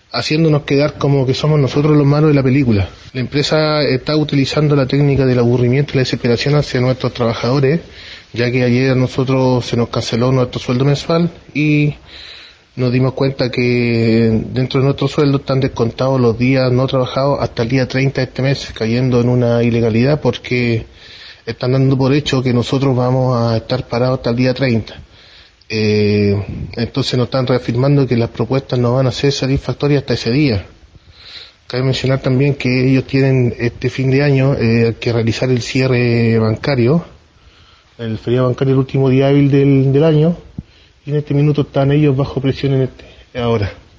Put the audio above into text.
haciéndonos quedar como que somos nosotros los malos de la película. La empresa está utilizando la técnica del aburrimiento y la desesperación hacia nuestros trabajadores, ya que ayer a nosotros se nos canceló nuestro sueldo mensual y nos dimos cuenta que dentro de nuestro sueldo están descontados los días no trabajados hasta el día 30 de este mes, cayendo en una ilegalidad porque están dando por hecho que nosotros vamos a estar parados hasta el día 30. Entonces nos están reafirmando que las propuestas no van a ser satisfactorias hasta ese día. Cabe mencionar también que ellos tienen este fin de año que realizar el cierre bancario, el feriado bancario, el último día hábil del año, y en este minuto están ellos bajo presión ahora.